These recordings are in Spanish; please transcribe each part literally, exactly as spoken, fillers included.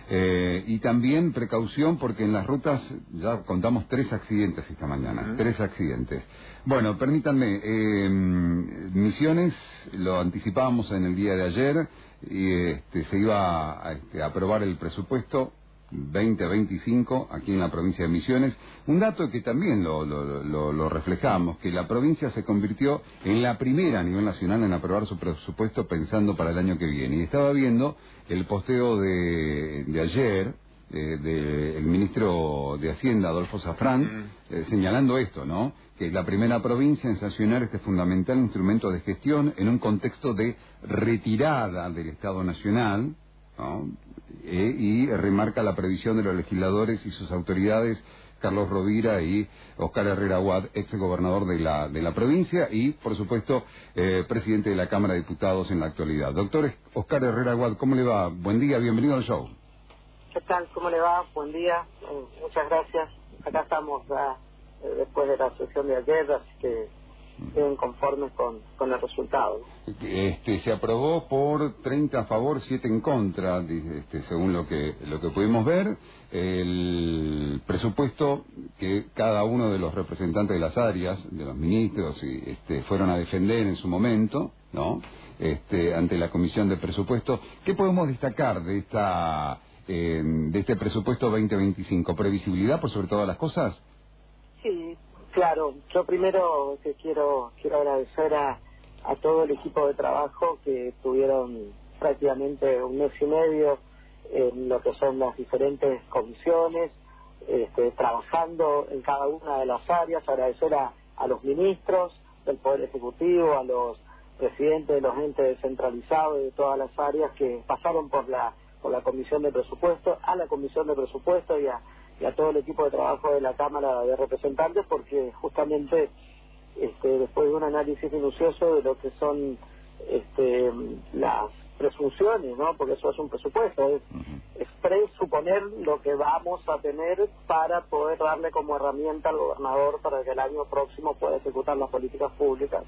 Eh, y también precaución porque en las rutas ya contamos tres accidentes esta mañana, uh-huh. tres accidentes. Bueno, permítanme, eh, Misiones, lo anticipábamos en el día de ayer, y este, se iba a este, aprobar el presupuesto veinte veinticinco aquí en la provincia de Misiones. Un dato que también lo, lo, lo, lo reflejamos, que la provincia se convirtió en la primera a nivel nacional en aprobar su presupuesto pensando para el año que viene. Y estaba viendo el posteo de, de ayer eh, del ministro de Hacienda, Adolfo Safrán, eh, señalando esto, ¿no? Que es la primera provincia en sancionar este fundamental instrumento de gestión en un contexto de retirada del Estado Nacional, ¿no? Eh, y remarca la previsión de los legisladores y sus autoridades, Carlos Rovira y Oscar Herrera Aguad, ex gobernador de la, de la provincia y, por supuesto, eh, presidente de la Cámara de Diputados en la actualidad. Doctor Oscar Herrera Aguad, ¿cómo le va? Buen día, bienvenido al show. ¿Qué tal? ¿Cómo le va? Buen día, eh, muchas gracias. Acá estamos ya eh, después de la sesión de ayer, así que estén conformes con, con el resultado. Este, se aprobó por treinta a favor, siete en contra, este, según lo que lo que pudimos ver. El presupuesto que cada uno de los representantes de las áreas, de los ministros, y, este, fueron a defender en su momento, ¿no? Este, ante la Comisión de Presupuesto. ¿Qué podemos destacar de esta eh, de este presupuesto veinte veinticinco? ¿Previsibilidad por sobre todas las cosas? Sí. Claro, yo primero que quiero quiero agradecer a, a todo el equipo de trabajo que tuvieron prácticamente un mes y medio en lo que son las diferentes comisiones, este, trabajando en cada una de las áreas, agradecer a, a los ministros del Poder Ejecutivo, a los presidentes de los entes descentralizados de todas las áreas que pasaron por la por la Comisión de Presupuesto, a la Comisión de Presupuesto y a y a todo el equipo de trabajo de la Cámara de Representantes, porque justamente este, después de un análisis minucioso de lo que son este, las presunciones, ¿no? Porque eso es un presupuesto, es, es presuponer lo que vamos a tener para poder darle como herramienta al gobernador para que el año próximo pueda ejecutar las políticas públicas.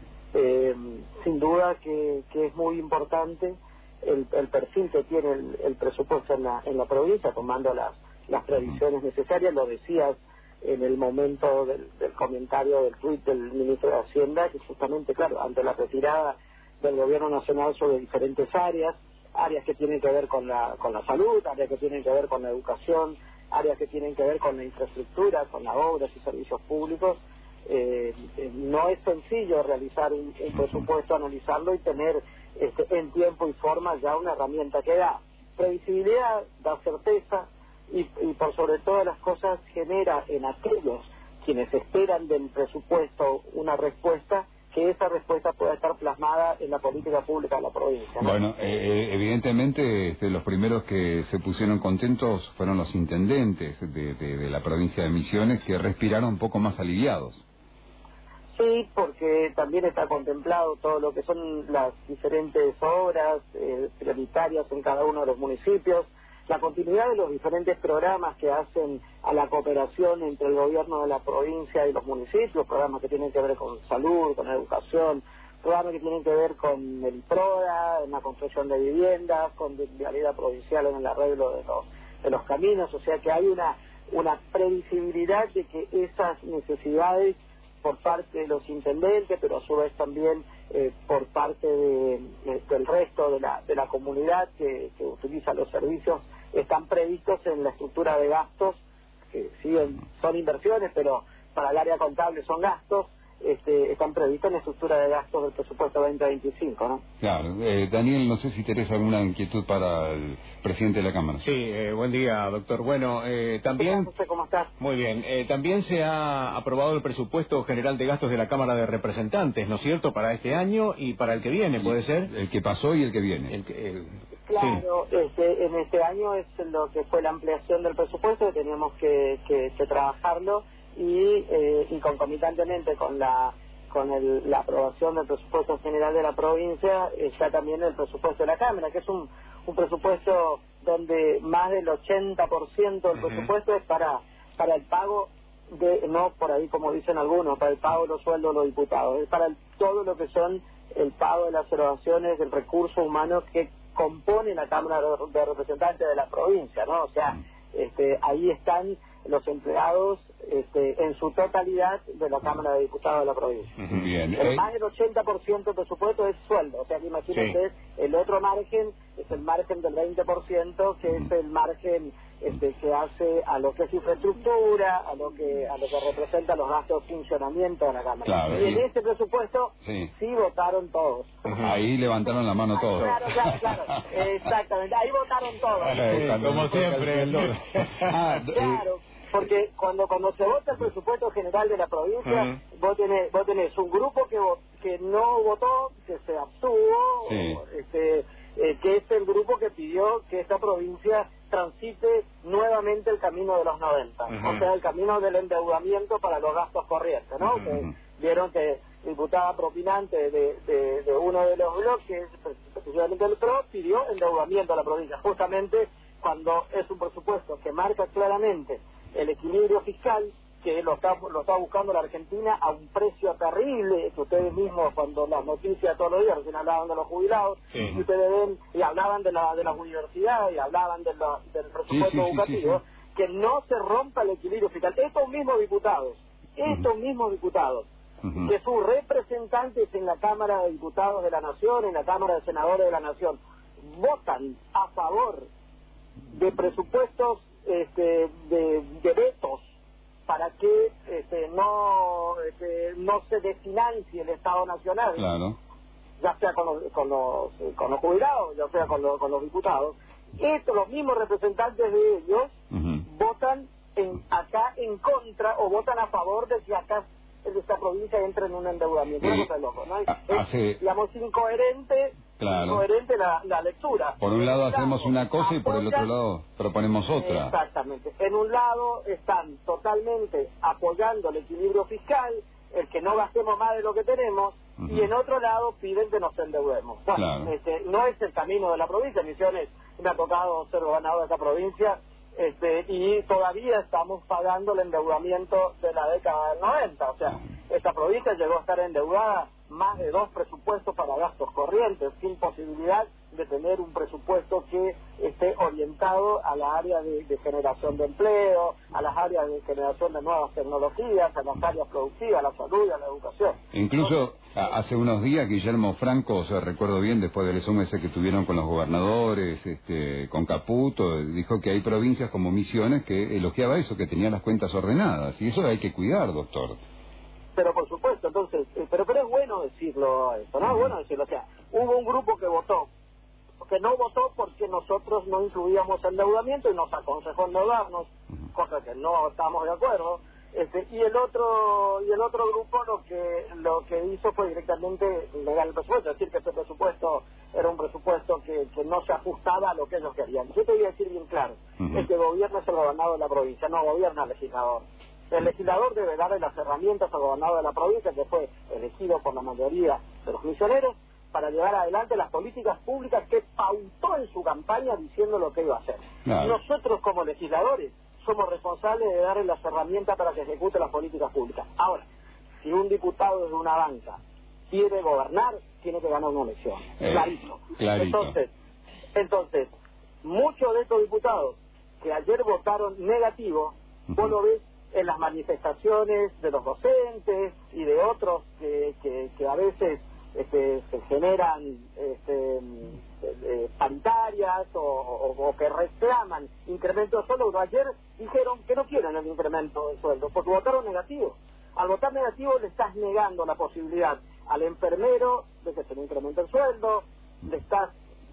Eh, sin duda que, que es muy importante el, el perfil que tiene el, el presupuesto en la, en la provincia, tomando las las previsiones necesarias. Lo decías en el momento del, del comentario del tuit del ministro de Hacienda, que justamente, claro, ante la retirada del gobierno nacional sobre diferentes áreas, áreas que tienen que ver con la con la salud, áreas que tienen que ver con la educación, áreas que tienen que ver con la infraestructura, con las obras y servicios públicos, eh, eh, no es sencillo realizar un, un presupuesto, analizarlo y tener este, en tiempo y forma ya una herramienta que da previsibilidad, da certeza, Y, y por sobre todas las cosas genera en aquellos quienes esperan del presupuesto una respuesta, que esa respuesta pueda estar plasmada en la política pública de la provincia, ¿no? Bueno, eh, evidentemente este, los primeros que se pusieron contentos fueron los intendentes de, de, de la provincia de Misiones, que respiraron un poco más aliviados. Sí, porque también está contemplado todo lo que son las diferentes obras eh, prioritarias en cada uno de los municipios, la continuidad de los diferentes programas que hacen a la cooperación entre el gobierno de la provincia y los municipios, programas que tienen que ver con salud, con educación, programas que tienen que ver con el PRODA, en la construcción de viviendas, con vialidad provincial en el arreglo de los, de los caminos, o sea que hay una, una previsibilidad de que esas necesidades por parte de los intendentes, pero a su vez también eh, por parte de, de, del resto de la, de la comunidad que, que utiliza los servicios, están previstos en la estructura de gastos, que siguen, son inversiones, pero para el área contable son gastos, este, están previstos en la estructura de gastos del presupuesto veinte veinticinco, ¿no? Claro. Eh, Daniel, no sé si tenés alguna inquietud para el presidente de la Cámara. Sí, eh, buen día, doctor. Bueno, eh, también... No sé cómo estás. Muy bien. Eh, también se ha aprobado el presupuesto general de gastos de la Cámara de Representantes, ¿no es cierto?, para este año y para el que viene, ¿puede ser? El que pasó y el que viene. El que, el... Claro, sí. este, en este año es lo que fue la ampliación del presupuesto, que teníamos que, que, que trabajarlo y, eh, y concomitantemente con la con el, la aprobación del presupuesto general de la provincia está también el presupuesto de la Cámara, que es un, un presupuesto donde más del ochenta por ciento del presupuesto es para para el pago de, no por ahí como dicen algunos, para el pago de los sueldos de los diputados, es para el, todo lo que son el pago de las erogaciones del recurso humano que compone la Cámara de Representantes de la provincia, ¿no? O sea, este, ahí están los empleados este, en su totalidad de la Cámara de Diputados de la provincia. Bien. El Eh... más del ochenta por ciento del presupuesto es sueldo, o sea que imagínense, sí. El otro margen es el margen del veinte por ciento, que es el margen este, que hace a lo que es infraestructura, a lo que a lo que representa los gastos de funcionamiento de la Cámara. Claro, y y... en ese presupuesto sí, sí votaron todos. Ahí levantaron la mano todos. Claro, claro, claro, exactamente, ahí votaron todos. Sí, como siempre. El... ah, claro. Porque cuando cuando se vota el presupuesto general de la provincia, uh-huh. vos tenés vos tenés un grupo que que no votó, que se abstuvo, sí. o, este, eh, que es el grupo que pidió que esta provincia transite nuevamente el camino de los noventa, uh-huh. o sea, el camino del endeudamiento para los gastos corrientes, ¿no? Uh-huh. Que vieron que diputada propinante de, de, de uno de los bloques, precisamente el P R O, pidió endeudamiento a la provincia, justamente cuando es un presupuesto que marca claramente el equilibrio fiscal, que lo está, lo está buscando la Argentina a un precio terrible, que ustedes mismos cuando las noticias todos los días recién hablaban de los jubilados, sí. y ustedes ven, y hablaban de la de las universidades, y hablaban de la, del presupuesto sí, sí, educativo, sí, sí, sí. que no se rompa el equilibrio fiscal. Estos mismos diputados, estos uh-huh. mismos diputados, uh-huh. que sus representantes en la Cámara de Diputados de la Nación, en la Cámara de Senadores de la Nación, votan a favor de presupuestos este, de, de vetos para que este, no este, no se desfinancie el Estado Nacional, claro. ya sea con los, con los, con los jubilados, ya sea con los, con los diputados. Estos, los mismos representantes de ellos, uh-huh. votan en, acá en contra o votan a favor de que acá de esta provincia entre en un endeudamiento. Sí. Una cosa de loco, ¿no? Es, Hace... digamos, incoherente, claro. incoherente la, la lectura. Por un lado hacemos una cosa y por el otro lado proponemos otra. Exactamente. En un lado están totalmente apoyando el equilibrio fiscal, el que no gastemos más de lo que tenemos, uh-huh. y en otro lado piden que nos endeudemos. Bueno, claro. este, no es el camino de la provincia. Misiones, me ha tocado ser gobernador de esta provincia, Este, y todavía estamos pagando el endeudamiento de la década del noventa, o sea, esta provincia llegó a estar endeudada más de dos presupuestos para gastos corrientes, sin posibilidad de tener un presupuesto que esté orientado a la área de, de generación de empleo, a las áreas de generación de nuevas tecnologías, a las áreas productivas, a la salud y a la educación. Incluso a, hace unos días Guillermo Franco, o sea, recuerdo bien, después del S U M S que tuvieron con los gobernadores, este, con Caputo, dijo que hay provincias como Misiones que elogiaba eso, que tenían las cuentas ordenadas, y eso hay que cuidar, doctor. Pero por supuesto, entonces, eh, pero pero es bueno decirlo esto, ¿no? Es bueno decirlo, o sea, hubo un grupo que votó, que no votó porque nosotros no incluíamos endeudamiento y nos aconsejó endeudarnos, cosa que no estamos de acuerdo, este, y el otro y el otro grupo lo que lo que hizo fue directamente negar el presupuesto, es decir, que este presupuesto era un presupuesto que, que no se ajustaba a lo que ellos querían. Yo te voy a decir bien claro, uh-huh. el que gobierna es el gobernador de la provincia, no gobierna el legislador. El legislador debe darle las herramientas al gobernador de la provincia, que fue elegido por la mayoría de los misioneros, para llevar adelante las políticas públicas que pautó en su campaña diciendo lo que iba a hacer. Claro. Nosotros como legisladores somos responsables de darle las herramientas para que ejecute las políticas públicas. Ahora, si un diputado desde una banca quiere gobernar, tiene que ganar una elección. Eh, clarito. clarito. Entonces, entonces, muchos de estos diputados que ayer votaron negativo, uh-huh. vos lo ves en las manifestaciones de los docentes y de otros que, que, que a veces este, se generan este, eh, paritarias o, o, o que reclaman incremento de sueldo. Ayer dijeron que no quieren el incremento de sueldo porque votaron negativo. Al votar negativo le estás negando la posibilidad al enfermero de que se le incremente el sueldo, le estás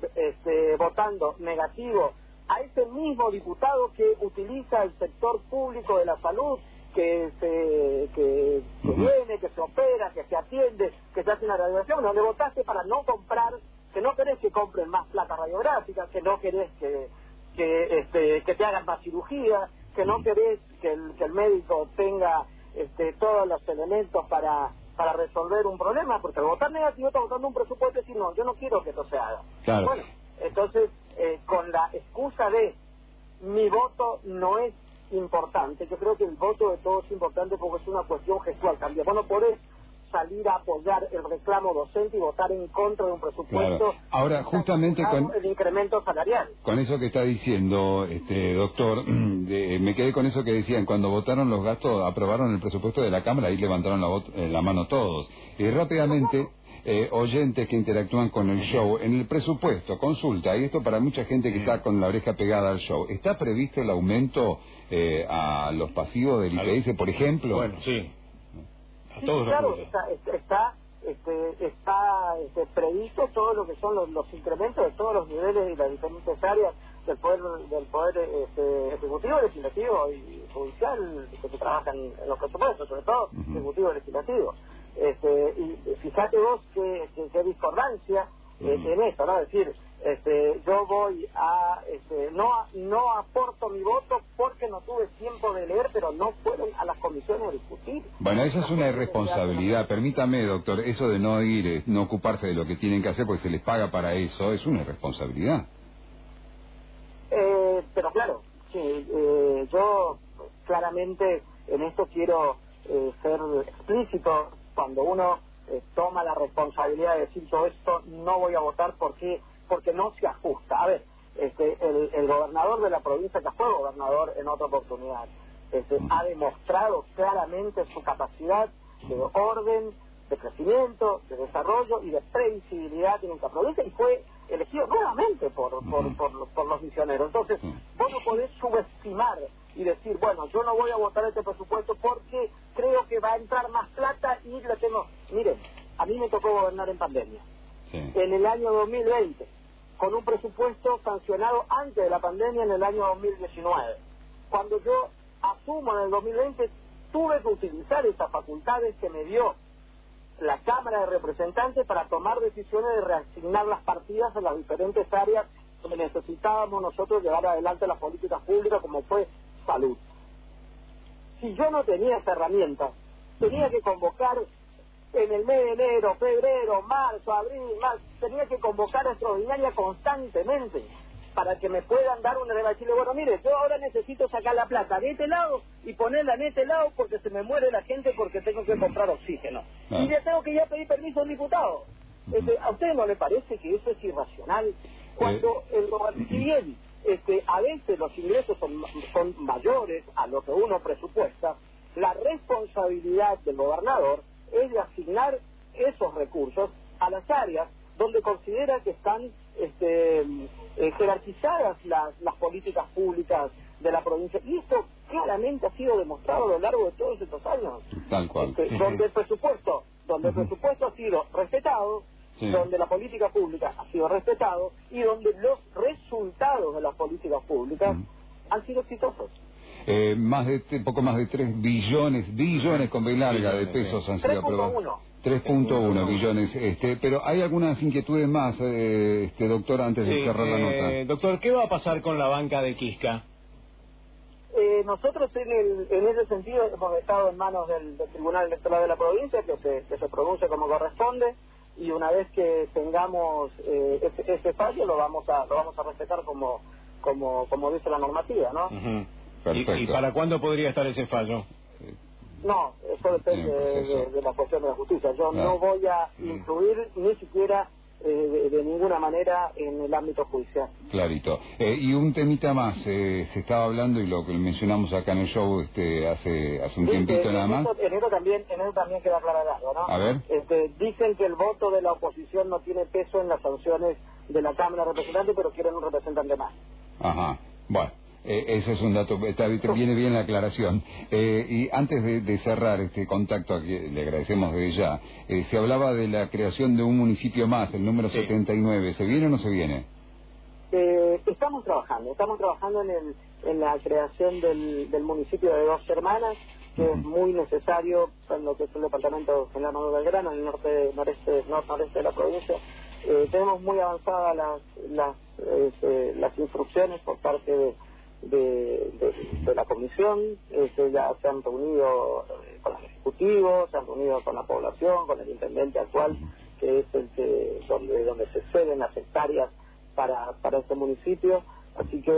este, votando negativo a ese mismo diputado que utiliza el sector público de la salud, que se que, que viene, que se opera, que se atiende, que se hace una radiografía, no le votaste para no comprar, que no querés que compren más placas radiográficas, que no querés que que este que te hagan más cirugía, que no querés que el, que el médico tenga este todos los elementos para para resolver un problema, porque al votar negativo está votando un presupuesto y decir, no, yo no quiero que esto se haga. Claro. Bueno, entonces, eh, con la excusa de mi voto no es importante, yo creo que el voto de todos es importante porque es una cuestión gestual, cambiar. Bueno, por eso salir a apoyar el reclamo docente y votar en contra de un presupuesto. Claro. Ahora, justamente con el incremento salarial. Con eso que está diciendo, este doctor, de, me quedé con eso que decían, cuando votaron los gastos, aprobaron el presupuesto de la Cámara, ahí levantaron la, vot, eh, la mano todos. Y rápidamente, eh, oyentes que interactúan con el show, en el presupuesto, consulta, y esto para mucha gente que está con la oreja pegada al show, ¿está previsto el aumento eh, a los pasivos del I P S, por ejemplo? Bueno, sí. A Sí, todos claro, los está, está, este, está este, previsto todo lo que son los, los incrementos de todos los niveles y las diferentes áreas del poder del poder este, ejecutivo, legislativo y judicial que se trabajan en los presupuestos, sobre todo uh-huh. ejecutivo y legislativo. Este, y fíjate vos que, que, que discordancia uh-huh. eh, en esto, ¿no? Es decir, este, yo voy a, este, no, no aporto mi voto porque no tuve tiempo de leer, pero no fueron a las comisiones a discutir. Bueno, esa es una irresponsabilidad. Permítame, doctor, eso de no ir, no ocuparse de lo que tienen que hacer porque se les paga para eso, es una irresponsabilidad. Eh, pero claro, sí, eh, yo claramente en esto quiero eh, ser explícito. Cuando uno eh, toma la responsabilidad de decir yo esto no voy a votar porque porque no se ajusta. A ver, este, el, el gobernador de la provincia, que fue gobernador en otra oportunidad, este, ha demostrado claramente su capacidad de orden, de crecimiento, de desarrollo y de previsibilidad en esta provincia, y fue elegido nuevamente por, por, por, por los misioneros. Entonces, vos no podés subestimar y decir, bueno, yo no voy a votar este presupuesto porque creo que va a entrar más plata y la tengo. Miren, a mí me tocó gobernar en pandemia. Sí. En el año dos mil veinte, con un presupuesto sancionado antes de la pandemia en el año dos mil diecinueve. Cuando yo asumo en el dos mil veinte, tuve que utilizar esas facultades que me dio la Cámara de Representantes para tomar decisiones de reasignar las partidas en las diferentes áreas donde necesitábamos nosotros llevar adelante las políticas públicas, como fue salud. Si yo no tenía esa herramienta, tenía que convocar en el mes de enero, febrero, marzo, abril, marzo, tenía que convocar extraordinaria constantemente para que me puedan dar una regla y decirle, bueno, mire, yo ahora necesito sacar la plata de este lado y ponerla en este lado porque se me muere la gente porque tengo que comprar oxígeno. Ah. Y le tengo que ya pedir permiso a un diputado. Uh-huh. Este, ¿A usted no le parece que eso es irracional? Cuando eh. el gobierno, si bien este, a veces los ingresos son, son mayores a lo que uno presupuesta, la responsabilidad del gobernador es de asignar esos recursos a las áreas donde considera que están este, eh, jerarquizadas las, las políticas públicas de la provincia. Y esto claramente ha sido demostrado a lo largo de todos estos años. Tal cual. Este, sí, donde sí. el presupuesto, donde uh-huh. el presupuesto ha sido respetado, sí. donde la política pública ha sido respetado y donde los resultados de las políticas públicas uh-huh. han sido exitosos. Eh, más de poco más de tres billones, billones con B larga de pesos han sido aprobados. tres punto uno billones, este, pero hay algunas inquietudes más, eh, este doctor, antes de sí, cerrar la nota. Eh, doctor, ¿qué va a pasar con la banca de Quisca? Eh, nosotros en, el, en ese sentido hemos estado en manos del, del Tribunal Electoral de la provincia, que se, que se pronuncie como corresponde, y una vez que tengamos eh, ese, ese fallo lo vamos a lo vamos a respetar como como como dice la normativa, ¿no? Uh-huh. Perfecto. ¿Y, ¿Y para cuándo podría estar ese fallo? No, eso depende de, de, de la cuestión de la justicia. Yo no, no voy a influir ni siquiera eh, de, de ninguna manera en el ámbito judicial. Clarito. Eh, y un temita más, eh, se estaba hablando y lo que mencionamos acá en el show este, hace hace un sí, tiempito nada más. En eso también, en eso también queda aclarar algo, ¿no? A ver. Este, dicen que el voto de la oposición no tiene peso en las sanciones de la Cámara de Representantes, pero quieren un representante más. Ajá, bueno. Eh, ese es un dato, está, viene bien la aclaración. Eh, y antes de, de cerrar este contacto, a que le agradecemos desde ya, eh, se hablaba de la creación de un municipio más, el número sí. setenta y nueve. ¿Se viene o no se viene? Eh, estamos trabajando, estamos trabajando en, el, en la creación del, del municipio de Dos Hermanas, que uh-huh. es muy necesario en lo que es el departamento General Manuel Belgrano, en el norte, noreste, nor, noreste de la provincia. Eh, tenemos muy avanzadas las, las, eh, las instrucciones por parte de De, de, de la comisión, este, ya se han reunido eh, con los ejecutivos, se han reunido con la población, con el intendente actual, que es el que donde donde se ceden las hectáreas para para este municipio, así que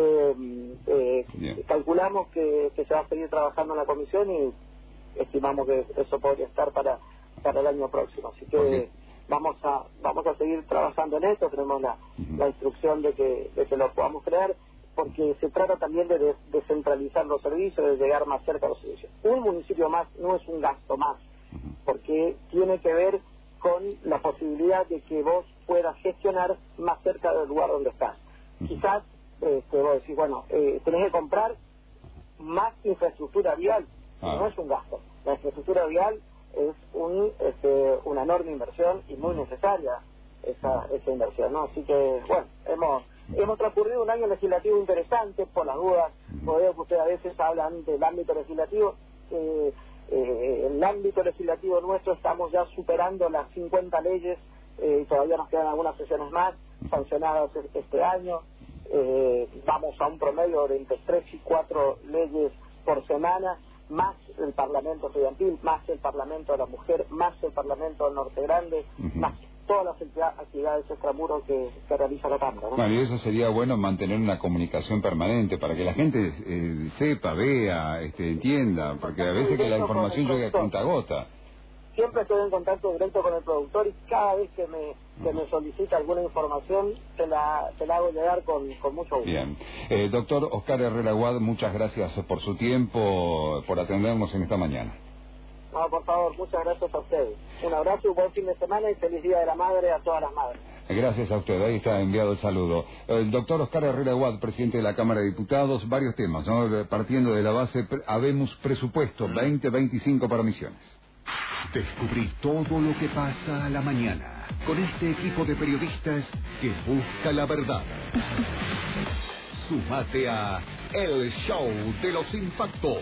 eh, calculamos que, que se va a seguir trabajando en la comisión y estimamos que eso podría estar para para el año próximo. Así que Okay. vamos a vamos a seguir trabajando en esto, tenemos la, uh-huh. la instrucción de que, de que lo podamos crear, porque se trata también de descentralizar los servicios, de llegar más cerca a los servicios. Un municipio más no es un gasto más, porque tiene que ver con la posibilidad de que vos puedas gestionar más cerca del lugar donde estás. Quizás este, vos decís, bueno, eh, tenés que comprar más infraestructura vial, ah. no es un gasto. La infraestructura vial es un, este, una enorme inversión y muy necesaria esa, esa inversión, ¿no? Así que, bueno, hemos... Hemos transcurrido un año legislativo interesante, por las dudas, como veo que ustedes a veces hablan del ámbito legislativo. Eh, eh, el ámbito legislativo nuestro estamos ya superando las cincuenta leyes, eh, y todavía nos quedan algunas sesiones más sancionadas este año. Eh, vamos a un promedio de entre tres y cuatro leyes por semana, más el Parlamento Estudiantil, más el Parlamento de la Mujer, más el Parlamento del Norte Grande, uh-huh. más todas las actividades extramuros que, que realiza la Cámara, ¿no? Bueno, y eso sería bueno, mantener una comunicación permanente para que la gente eh, sepa, vea, este, entienda, porque a veces que la información llega a cuentagota. Siempre estoy en contacto directo con el productor y cada vez que me, que me solicita alguna información se la, se la hago llegar con, con mucho gusto. Bien. Eh, doctor Oscar Herrera Aguad, muchas gracias por su tiempo, por atendernos en esta mañana. No, por favor, muchas gracias a ustedes. Un abrazo, un buen fin de semana y feliz Día de la Madre a todas las madres. Gracias a usted, ahí está enviado el saludo. El doctor Oscar Herrera Aguad, presidente de la Cámara de Diputados, varios temas, ¿no? Partiendo de la base, habemos presupuesto veinte veinticinco para Misiones. Descubrí todo lo que pasa a la mañana con este equipo de periodistas que busca la verdad. Sumate a El Show de los Impactos.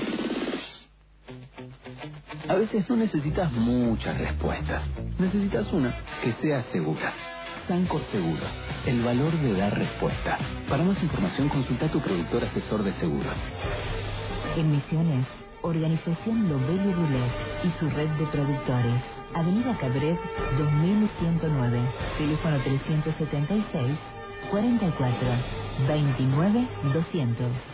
A veces no necesitas muchas respuestas. Necesitas una que sea segura. Sancor Seguros, el valor de dar respuesta. Para más información, consulta a tu productor asesor de seguros. En Misiones, Organización Lobelio Boulet y su red de productores. Avenida Cabret, dos mil ciento nueve. Teléfono trescientos setenta y seis, cuarenta y cuatro, veintinueve, doscientos.